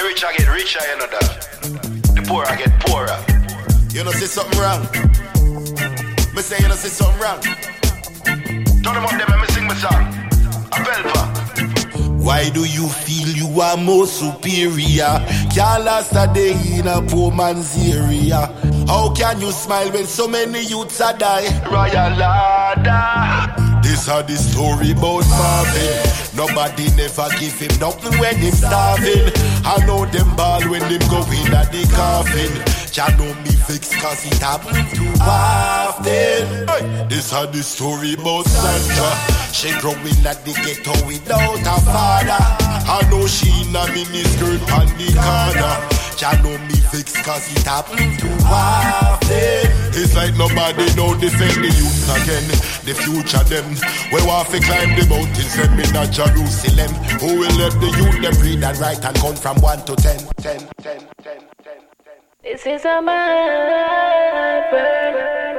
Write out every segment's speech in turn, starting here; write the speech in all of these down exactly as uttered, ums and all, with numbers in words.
rich I get richer, you know that. The poor I get poorer. You know, say something wrong. Me say, you know, say something wrong. Turn them up them and me sing my song. A belper. Why do you feel you are more superior? Can't last a day in a poor man's area. How can you smile when so many youths are die? Royal Lada. This are the story about Marvin. Nobody never give him nothing when him starving. I know them ball when them go in at the coffin. Jah know me fix cause it happen too often. Hey. This are the story about Sandra. She growing at the ghetto without a father. I know she in a mini skirt on the corner. Jah know me fix cause it happen too often. It's like nobody know defend the youth again. The future them, we want to climb the mountains and me not Jerusalem. Who will let the youth them read and write and count from one to ten, ten, ten, ten, ten, ten. This is a mad bird.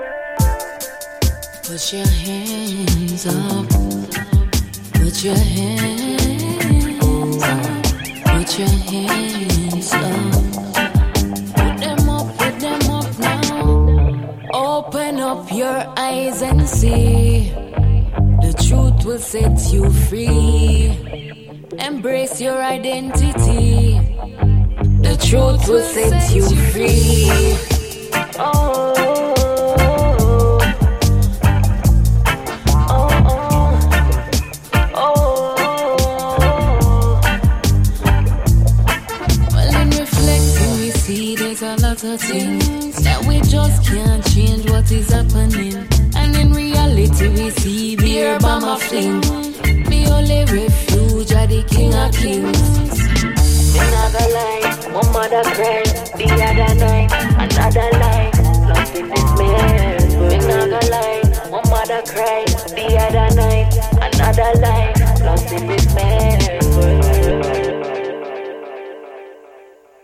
Put your hands up. Put your hands up. Put your hands up. Put them up, put them up now. Open up your eyes and see. The truth will set you free. Embrace your identity. The truth will set you free. Oh, oh, oh. Well, in reflecting, we see there's a lot of things that we just can't change what is happening. And in reality, we see beer bomber fling. The only refuge are the king of kings. Another line, one mother cry. The other night, another line. Lost in this man. Another line, one mother cry. The other night, another line.